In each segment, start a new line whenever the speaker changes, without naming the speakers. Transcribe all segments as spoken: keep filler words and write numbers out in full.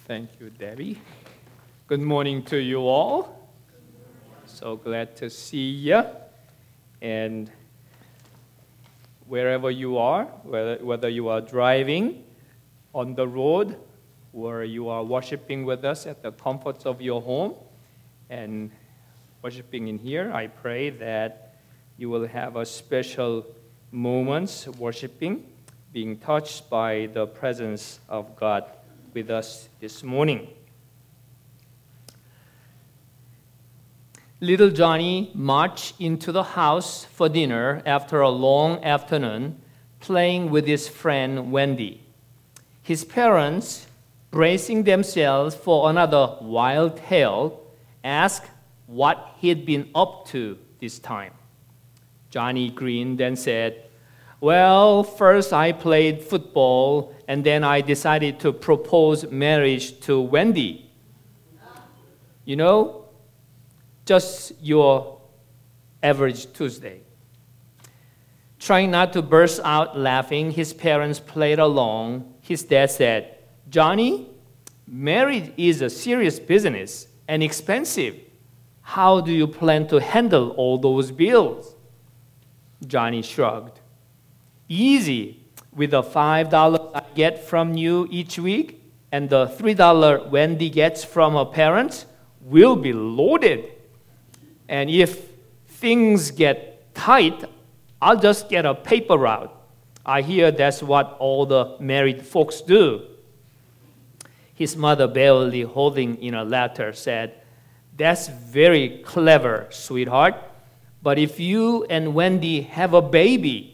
Thank you, Debbie. Good morning to you all. So glad to see you. And wherever you are, whether, whether you are driving on the road or you are worshiping with us at the comforts of your home and worshiping in here, I pray that you will have a special moments worshiping, being touched by the presence of God with us this morning. Little Johnny marched into the house for dinner after a long afternoon playing with his friend Wendy. His parents, bracing themselves for another wild tale, asked what he'd been up to this time. Johnny grinned and said, "Well, first I played football, and then I decided to propose marriage to Wendy. You know, just your average Tuesday." Trying not to burst out laughing, his parents played along. His dad said, "Johnny, marriage is a serious business and expensive. How do you plan to handle all those bills?" Johnny shrugged. "Easy. With the five dollars I get from you each week and the three dollars Wendy gets from her parents, we'll be loaded. And if things get tight, I'll just get a paper route. I hear that's what all the married folks do." His mother, barely holding in a letter, said, "That's very clever, sweetheart. But if you and Wendy have a baby,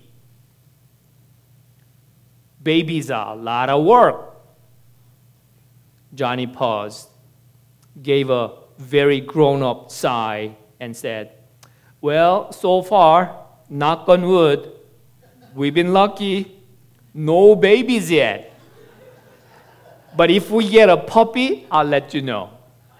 babies are a lot of work." Johnny paused, gave a very grown-up sigh, and said, "Well, so far, knock on wood, we've been lucky. No babies yet. But if we get a puppy, I'll let you know."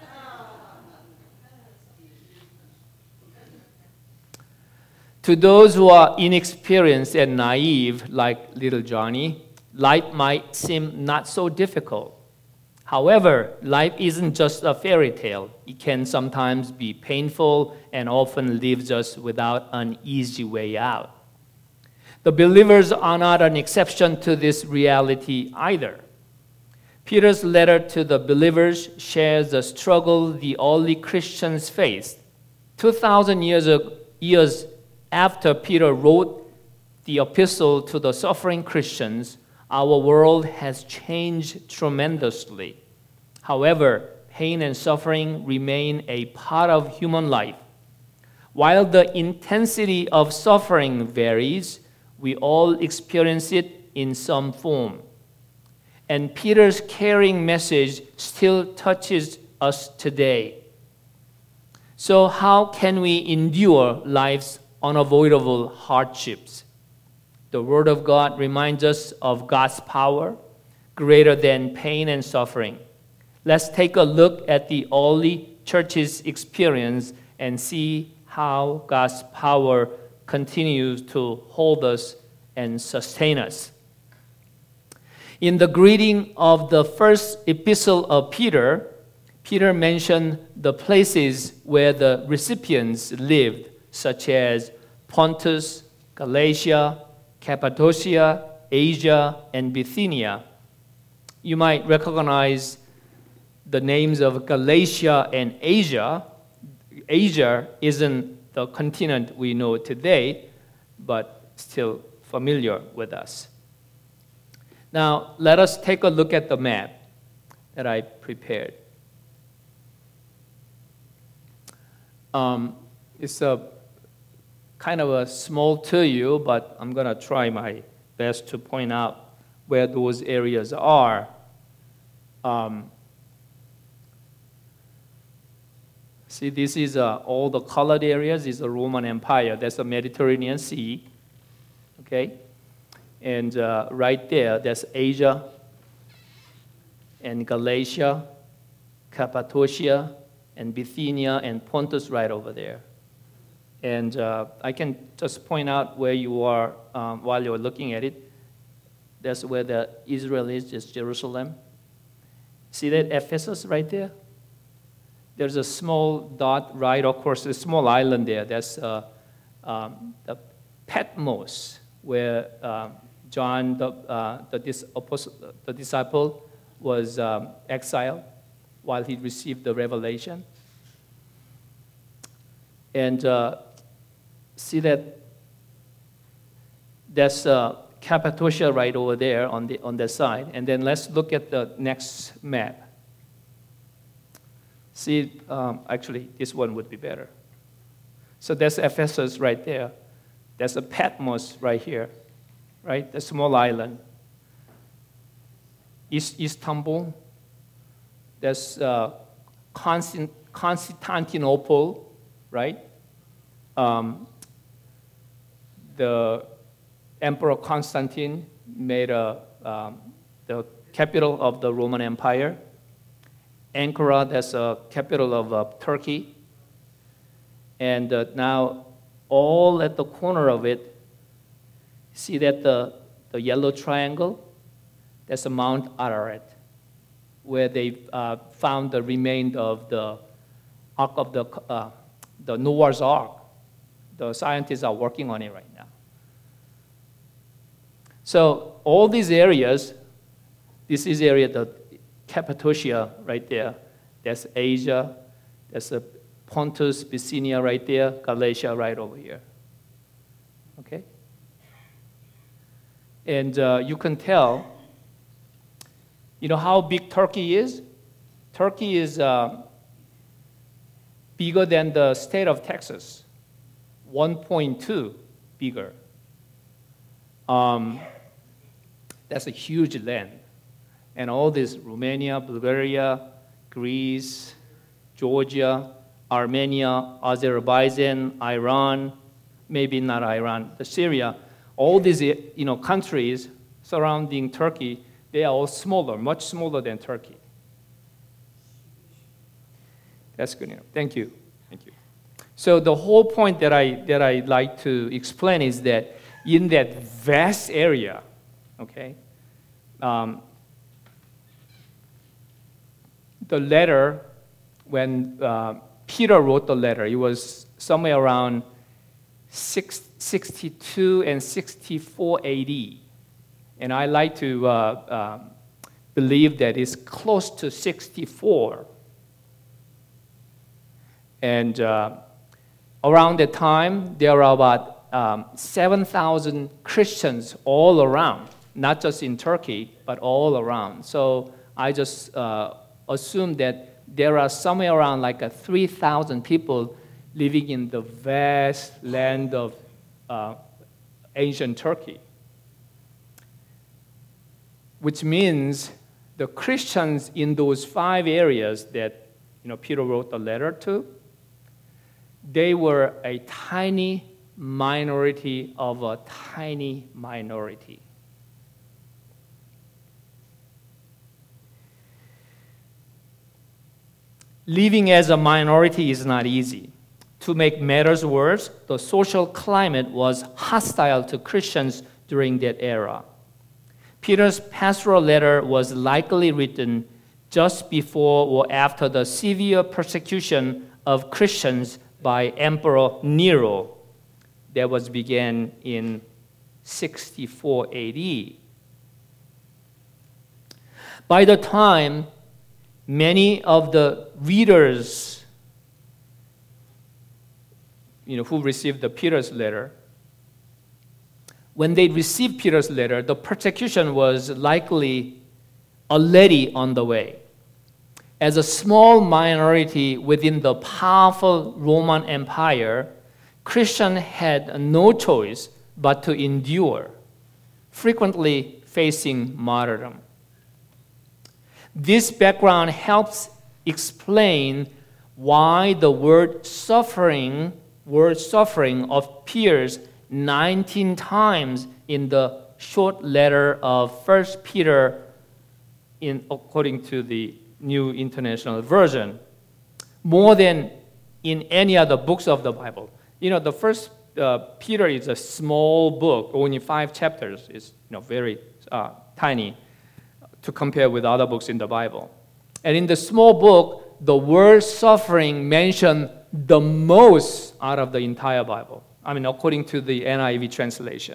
To those who are inexperienced and naive, like little Johnny, life might seem not so difficult. However, life isn't just a fairy tale. It can sometimes be painful and often leaves us without an easy way out. The believers are not an exception to this reality either. Peter's letter to the believers shares the struggle the early Christians faced. two thousand years, years after Peter wrote the epistle to the suffering Christians, our world has changed tremendously. However, pain and suffering remain a part of human life. While the intensity of suffering varies, we all experience it in some form. And Peter's caring message still touches us today. So how can we endure life's unavoidable hardships? The Word of God reminds us of God's power greater than pain and suffering. Let's take a look at the early church's experience and see how God's power continues to hold us and sustain us. In the greeting of the first epistle of Peter, Peter mentioned the places where the recipients lived, such as Pontus, Galatia, Cappadocia, Asia, and Bithynia. You might recognize the names of Galatia and Asia. Asia isn't the continent we know today, but still familiar with us. Now, let us take a look at the map that I prepared. Um, it's a kind of a small to you, but I'm going to try my best to point out where those areas are. Um, see, this is uh, all the colored areas is the Roman Empire. That's the Mediterranean Sea. Okay? And uh, right there, that's Asia and Galatia, Cappadocia, and Bithynia, and Pontus right over there. And uh, I can just point out where you are um, while you're looking at it. That's where the Israel is, just Jerusalem. See that Ephesus right there? There's a small dot right across a small island there. That's uh, um, the Patmos, where uh, John, the, uh, the, dis- apostle, the disciple, was um, exiled while he received the revelation. And uh, see that that's uh, Cappadocia right over there on the on the side. And then let's look at the next map. See, um, actually, this one would be better. So that's Ephesus right there. There's a Patmos right here, right? The small island. East, Istanbul. There's uh, Constant, Constantinople, right? Um, the Emperor Constantine made a, um, the capital of the Roman Empire. Ankara, that's a capital of uh, Turkey. And uh, now, all at the corner of it, see that the, the yellow triangle? That's a Mount Ararat, where they uh, found the remains of the Ark of the, uh, the Noah's Ark. The scientists are working on it right now. So all these areas, this is area, the Cappadocia right there, that's Asia, that's a Pontus, Bithynia right there, Galatia right over here. Okay? And uh, you can tell, you know how big Turkey is? Turkey is uh, bigger than the state of Texas, one point two bigger. Um, that's a huge land. And all this, Romania, Bulgaria, Greece, Georgia, Armenia, Azerbaijan, Iran, maybe not Iran, but Syria, all these you know, countries surrounding Turkey, they are all smaller, much smaller than Turkey. That's good enough. Thank you. Thank you. So the whole point that I that I like to explain is that in that vast area, okay, um, the letter, when uh, Peter wrote the letter, it was somewhere around six, sixty-two and sixty-four A D. And I like to uh, uh, believe that it's close to sixty-four. And uh, around that time, there are about um, seven thousand Christians all around, not just in Turkey, but all around. So I just uh, assume that there are somewhere around like a three thousand people living in the vast land of uh, ancient Turkey, which means the Christians in those five areas that you know Peter wrote the letter to, they were a tiny minority of a tiny minority. Living as a minority is not easy. To make matters worse, the social climate was hostile to Christians during that era. Peter's pastoral letter was likely written just before or after the severe persecution of Christians by Emperor Nero that was began in sixty-four A D. By the time many of the readers, you know, who received the Peter's letter, when they received Peter's letter, the persecution was likely already on the way. As a small minority within the powerful Roman Empire, Christians had no choice but to endure, frequently facing martyrdom. This background helps explain why the word suffering, word suffering appears nineteen times in the short letter of First Peter, in according to the New International Version, more than in any other books of the Bible. You know, the First uh, Peter is a small book, only five chapters. It's you know very uh, tiny to compare with other books in the Bible. And in the small book, the word suffering mentioned the most out of the entire Bible. I mean, according to the N I V translation.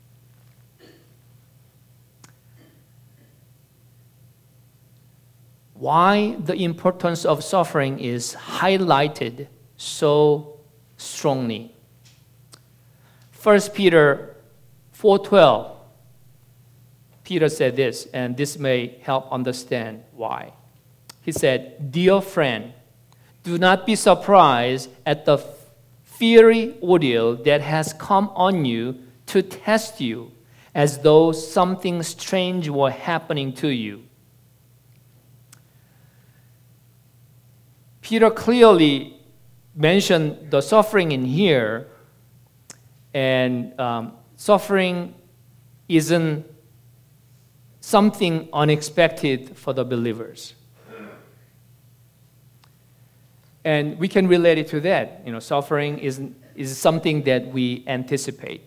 Why the importance of suffering is highlighted so strongly. First Peter four twelve, Peter said this, and this may help understand why. He said, "Dear friend, do not be surprised at the fiery ordeal that has come on you to test you, as though something strange were happening to you." Peter clearly mentioned the suffering in here, and um, suffering isn't something unexpected for the believers. And we can relate it to that. You know, suffering is, is something that we anticipate.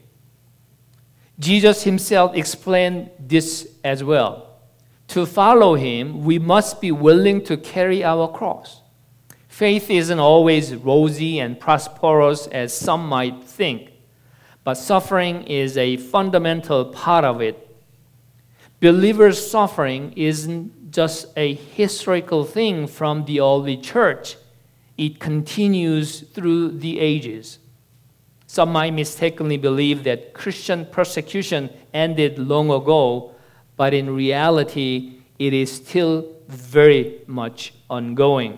Jesus himself explained this as well. To follow him, we must be willing to carry our cross. Faith isn't always rosy and prosperous as some might think, but suffering is a fundamental part of it. Believers' suffering isn't just a historical thing from the early church. It continues through the ages. Some might mistakenly believe that Christian persecution ended long ago, but in reality, it is still very much ongoing.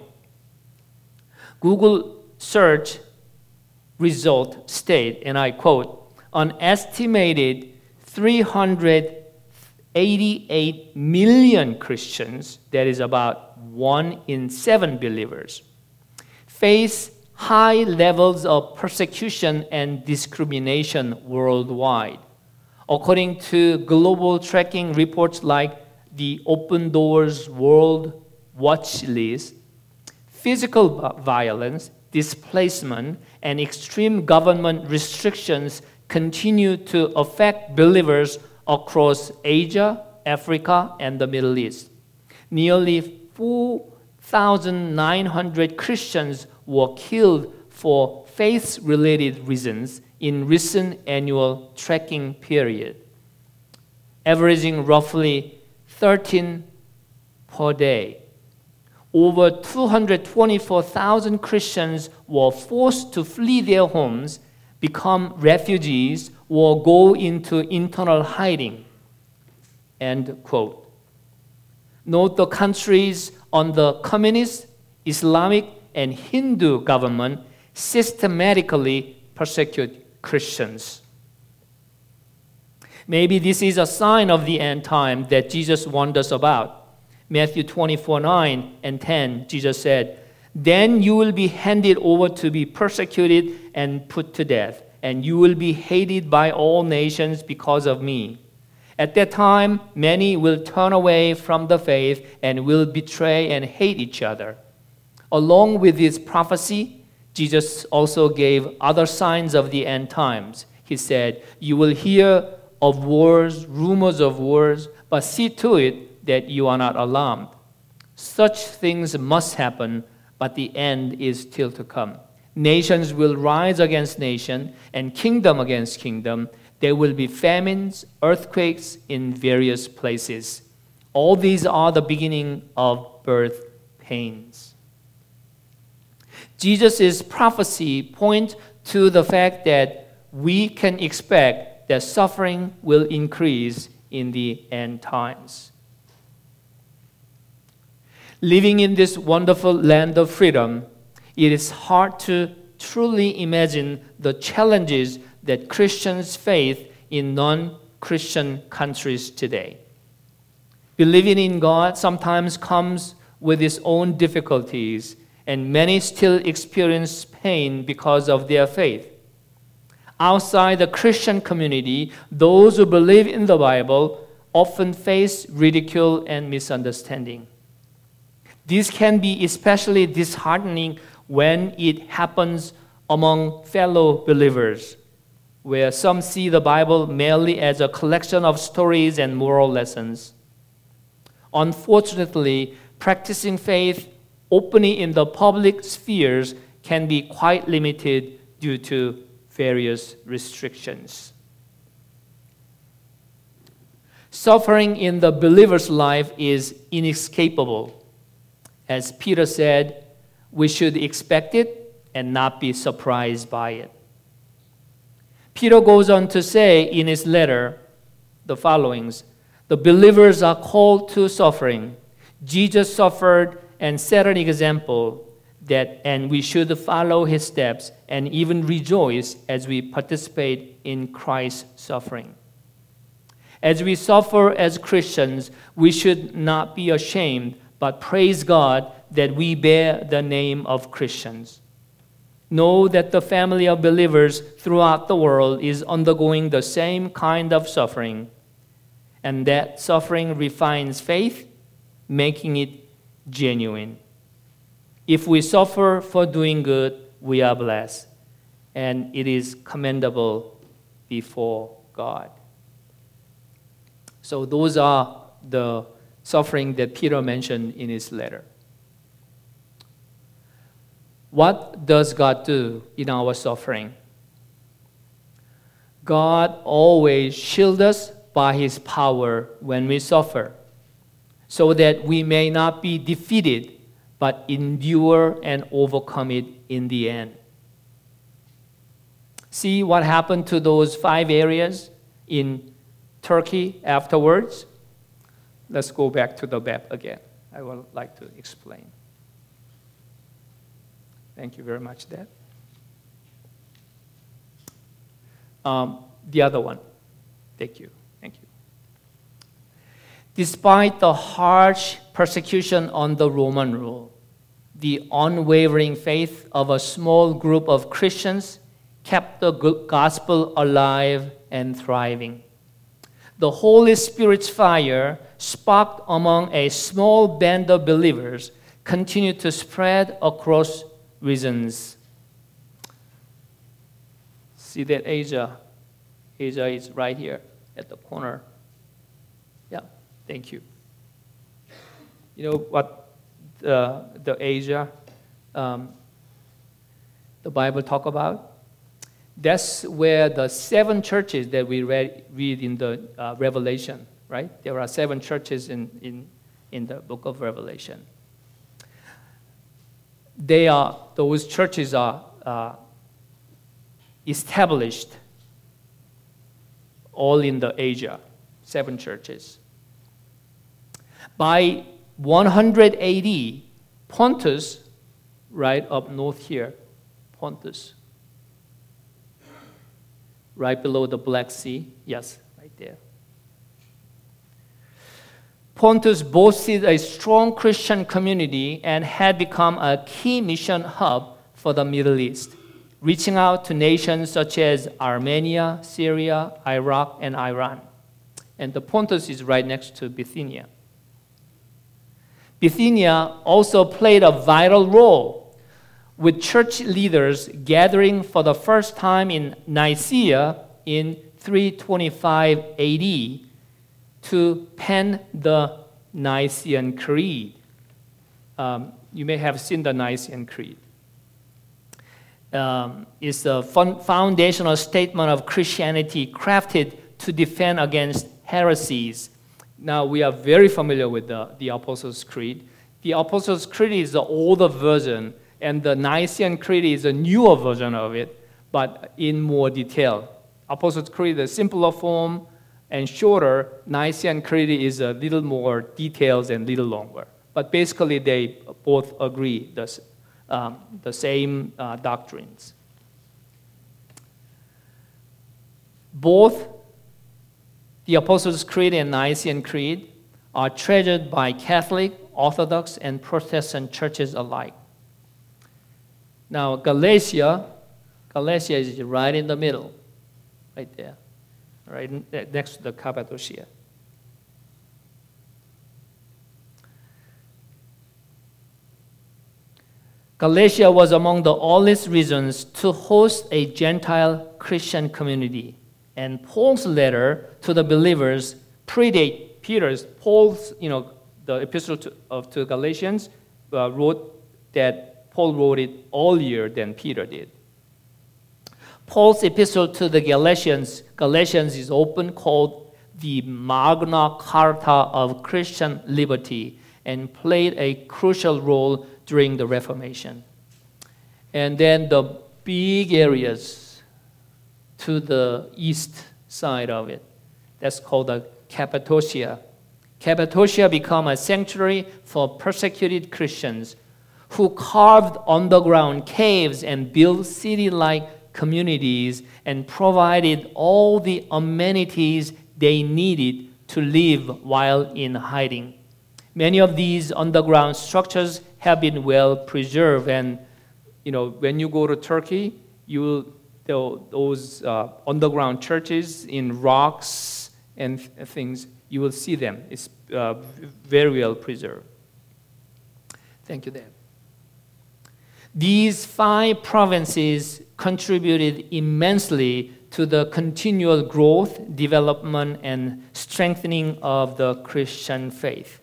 Google search result state, and I quote, "An estimated three hundred eighty-eight million Christians, that is about one in seven believers, face high levels of persecution and discrimination worldwide." According to global tracking reports like the Open Doors World Watch List, physical violence, displacement, and extreme government restrictions continue to affect believers across Asia, Africa, and the Middle East. Nearly four thousand nine hundred Christians were killed for faith-related reasons in recent annual tracking period, averaging roughly thirteen per day. Over two hundred twenty-four thousand Christians were forced to flee their homes, become refugees, or go into internal hiding. End quote. Note the countries under communist, Islamic, and Hindu government systematically persecute Christians. Maybe this is a sign of the end time that Jesus warned us about. Matthew twenty-four nine and ten, Jesus said, "Then you will be handed over to be persecuted and put to death, and you will be hated by all nations because of me. At that time, many will turn away from the faith and will betray and hate each other." Along with this prophecy, Jesus also gave other signs of the end times. He said, "You will hear of wars, rumors of wars, but see to it that you are not alarmed. Such things must happen, but the end is still to come. Nations will rise against nation, and kingdom against kingdom. There will be famines, earthquakes in various places. All these are the beginning of birth pains." Jesus' prophecy points to the fact that we can expect that suffering will increase in the end times. Living in this wonderful land of freedom, it is hard to truly imagine the challenges that Christians face in non-Christian countries today. Believing in God sometimes comes with its own difficulties, and many still experience pain because of their faith. Outside the Christian community, those who believe in the Bible often face ridicule and misunderstanding. This can be especially disheartening when it happens among fellow believers, where some see the Bible merely as a collection of stories and moral lessons. Unfortunately, practicing faith openly in the public spheres can be quite limited due to various restrictions. Suffering in the believer's life is inescapable. As Peter said, we should expect it and not be surprised by it. Peter goes on to say in his letter the followings: the believers are called to suffering. Jesus suffered and set an example that, and we should follow his steps and even rejoice as we participate in Christ's suffering. As we suffer as Christians, we should not be ashamed, but praise God that we bear the name of Christians. Know that the family of believers throughout the world is undergoing the same kind of suffering, and that suffering refines faith, making it genuine. If we suffer for doing good, we are blessed, and it is commendable before God. So those are the suffering that Peter mentioned in his letter. What does God do in our suffering? God always shields us by his power when we suffer, so that we may not be defeated, but endure and overcome it in the end. See what happened to those five areas in Turkey afterwards? Let's go back to the map again. I would like to explain. Thank you very much, Dad. Um, the other one. Thank you. Thank you. Despite the harsh persecution on the Roman rule, the unwavering faith of a small group of Christians kept the gospel alive and thriving. The Holy Spirit's fire, sparked among a small band of believers, continued to spread across regions. See that Asia? Asia is right here at the corner. Yeah, thank you. You know what the, the Asia, um, the Bible talk about? That's where the seven churches that we read, read in the uh, Revelation, right? There are seven churches in, in, in the book of Revelation. They are, those churches are uh, established all in the Asia, seven churches. By one hundred A D, Pontus, right up north here, Pontus, right below the Black Sea, yes, right there. Pontus boasted a strong Christian community and had become a key mission hub for the Middle East, reaching out to nations such as Armenia, Syria, Iraq, and Iran. And the Pontus is right next to Bithynia. Bithynia also played a vital role, with church leaders gathering for the first time in Nicaea in three twenty-five A D to pen the Nicene Creed. Um, you may have seen the Nicene Creed. Um, it's a fun, foundational statement of Christianity crafted to defend against heresies. Now, we are very familiar with the, the Apostles' Creed. The Apostles' Creed is the older version, and the Nicene Creed is a newer version of it, but in more detail. Apostles' Creed is a simpler form and shorter. Nicene Creed is a little more detailed and a little longer. But basically, they both agree the, um, the same uh, doctrines. Both the Apostles' Creed and Nicene Creed are treasured by Catholic, Orthodox, and Protestant churches alike. Now, Galatia, Galatia is right in the middle, right there, right next to the Cappadocia. Galatia was among the earliest regions to host a Gentile Christian community, and Paul's letter to the believers predate Peter's. Paul's, you know, the epistle to, of to Galatians uh, wrote that Paul wrote it earlier than Peter did. Paul's epistle to the Galatians, Galatians is often called the Magna Carta of Christian liberty and played a crucial role during the Reformation. And then the big areas to the east side of it, that's called the Cappadocia. Cappadocia became a sanctuary for persecuted Christians who carved underground caves and built city-like communities and provided all the amenities they needed to live while in hiding. Many of these underground structures have been well preserved, and you know when you go to Turkey, you will, those uh, underground churches in rocks and things, you will see them. It's uh, very well preserved. Thank you, Dad. These five provinces contributed immensely to the continual growth, development, and strengthening of the Christian faith.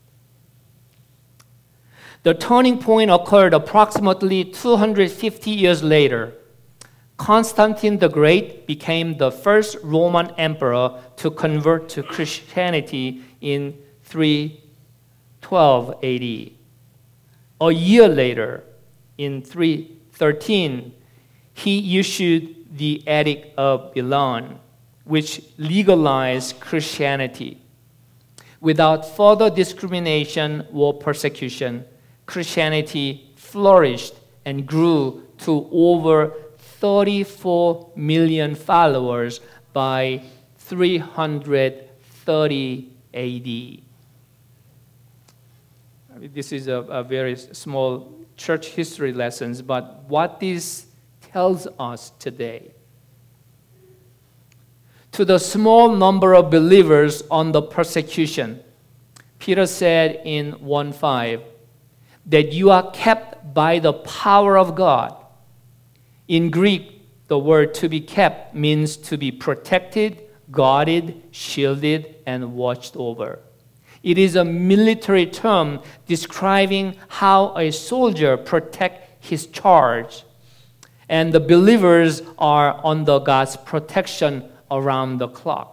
The turning point occurred approximately two hundred fifty years later. Constantine the Great became the first Roman emperor to convert to Christianity in three twelve A D. A year later, in three thirteen, he issued the Edict of Milan, which legalized Christianity. Without further discrimination or persecution, Christianity flourished and grew to over thirty-four million followers by three thirty A D. I mean, this is a, a very small church history lessons, but what this tells us today. To the small number of believers under persecution, Peter said in one five, that you are kept by the power of God. In Greek, the word to be kept means to be protected, guarded, shielded, and watched over. It is a military term describing how a soldier protects his charge, and the believers are under God's protection around the clock.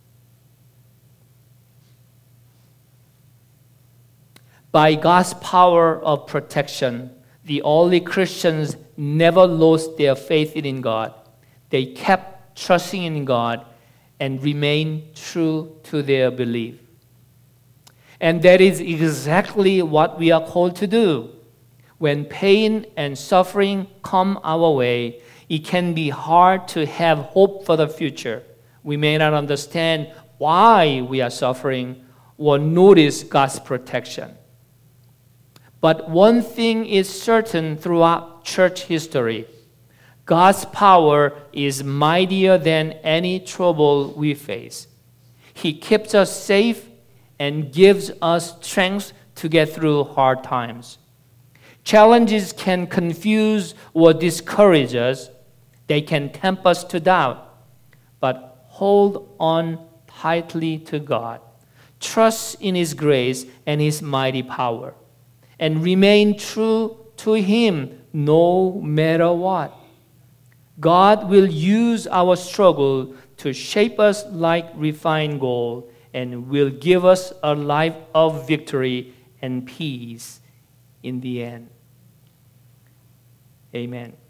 By God's power of protection, the early Christians never lost their faith in God. They kept trusting in God and remained true to their belief. And that is exactly what we are called to do. When pain and suffering come our way, it can be hard to have hope for the future. We may not understand why we are suffering or notice God's protection. But one thing is certain throughout church history. God's power is mightier than any trouble we face. He keeps us safe and gives us strength to get through hard times. Challenges can confuse or discourage us. They can tempt us to doubt. But hold on tightly to God. Trust in His grace and His mighty power. And remain true to Him no matter what. God will use our struggle to shape us like refined gold and will give us a life of victory and peace in the end. Amen.